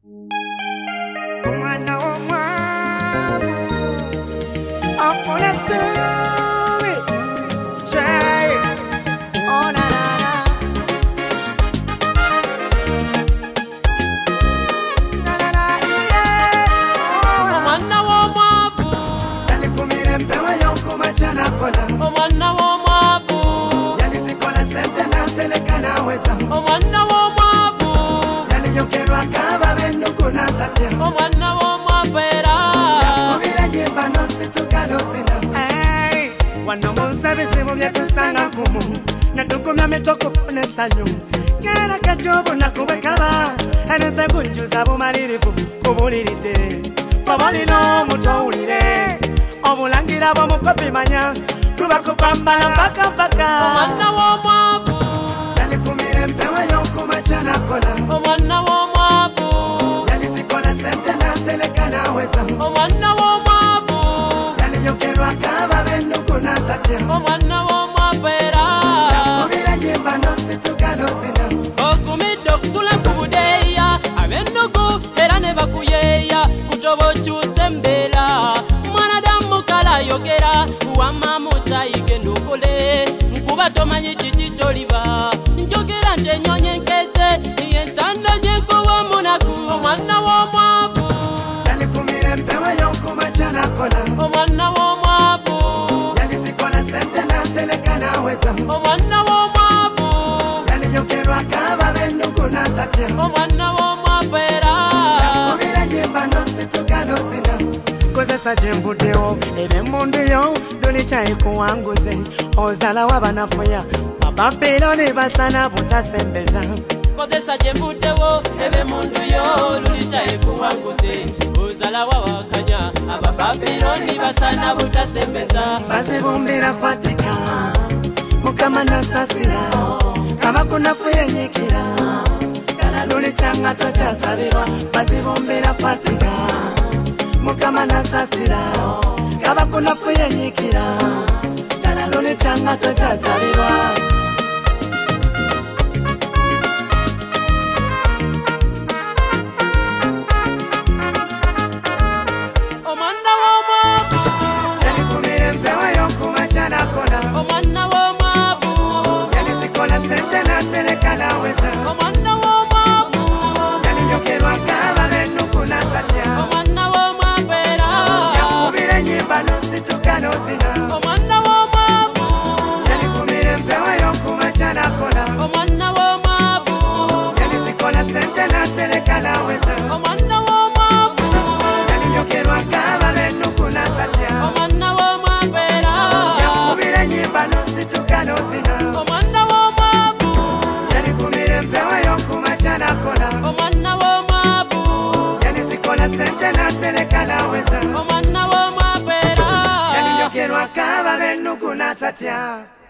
Omwana w'omwavu akola essuubi Jay oh na na na na na na yeah Omwana w'omwavu yalikumira empewo y'okumakya nakola Omwana w'omwavu yalizikola sente n'ateleka n'aweza Omwana w'omwavu yaliyokerwako ababennuku n'atatya Omwana w'omwavu era yakubira ennyimba n'osituka n'ozina wano munsabizibu byetusanga kumu natukumya mitoko kufuna essanyu ngera kajobunaku bwe kaba eneze gunjuza bumalirivu kubuliridde oba olina omuto owulire obulangira bw'omukopi manya kuba kukwambala mpaka Omwana w'omwavu yalikumira empewo y'okumakya nakola Omwana w'omwavu yalizikola sente n'ateleka n'aweza Omwana w'omwavu yaliyokerwako ababennuku n'atatya Omwana w'omwavu era yakubira ennyimba n'osituka n'ozina okumidde okusula ku budeeya ab'ennugu era ne bakuyeeya kutoba okyusa embeera mwanadamu kala ayogera wamma mutayige ndukule nkuba tomanyi kiki ky'oliba njogera nti ennyonyi enkeze yentanda gyenkuba omunaku Omwana w'omwavu yalikumira empewo y'okumakya nakola Omwana w'omwavu yalizikola sente n'ateleka n'aweza Omwana w'omwavu yaliyokerwako ababennuku n'atatya Omwana w'omwavu era yakubira ennyimba n'osituka n'ozina kozesa gyembuddewo era emmundu yo lulikyayikuwanguze ozala wabanafuya Babiloni basana butasembeza kozesa gyembuddewo eb'emmundu yo lulikyayikuwanguze ozala wawakanya Abababiloni basana butasembeza bazibumbira kwatika Mukama nasasira kabakunakuyenyikira dala lulikyanga tokyasabirwa bazibumbira kwatika Mukama nasasira kabakunakuyenyikira dala lulikyanga tokyasabirwa Omwana w'omwavu yalikumira empewo y'okumakya nakola Omwana w'omwavu yalizikola sente n'ateleka n'aweza Omwana w'omwavu yaliyokerwako ababennuku n'atatya Omwana w'omwavu era yakubira ennyimba n'osituka n'ozina Omwana w'omwavu yalikumira empewo y'okumakya nakola Omwana w'omwavu yalizikola sente n'ateleka n'aweza Omwana w'omwavu yaliyokerwako ababennuku n'atatya Omwana w'omwavu era yakubira ennyimba n'osituka n'ozina Omwana w'omwavu yalikumira empewo y'okumakya nakola Omwana w'omwavu yalizikola sente n'ateleka n'aweza Omwana w'omwavu era yaliyokerwako ababennuku n'atatya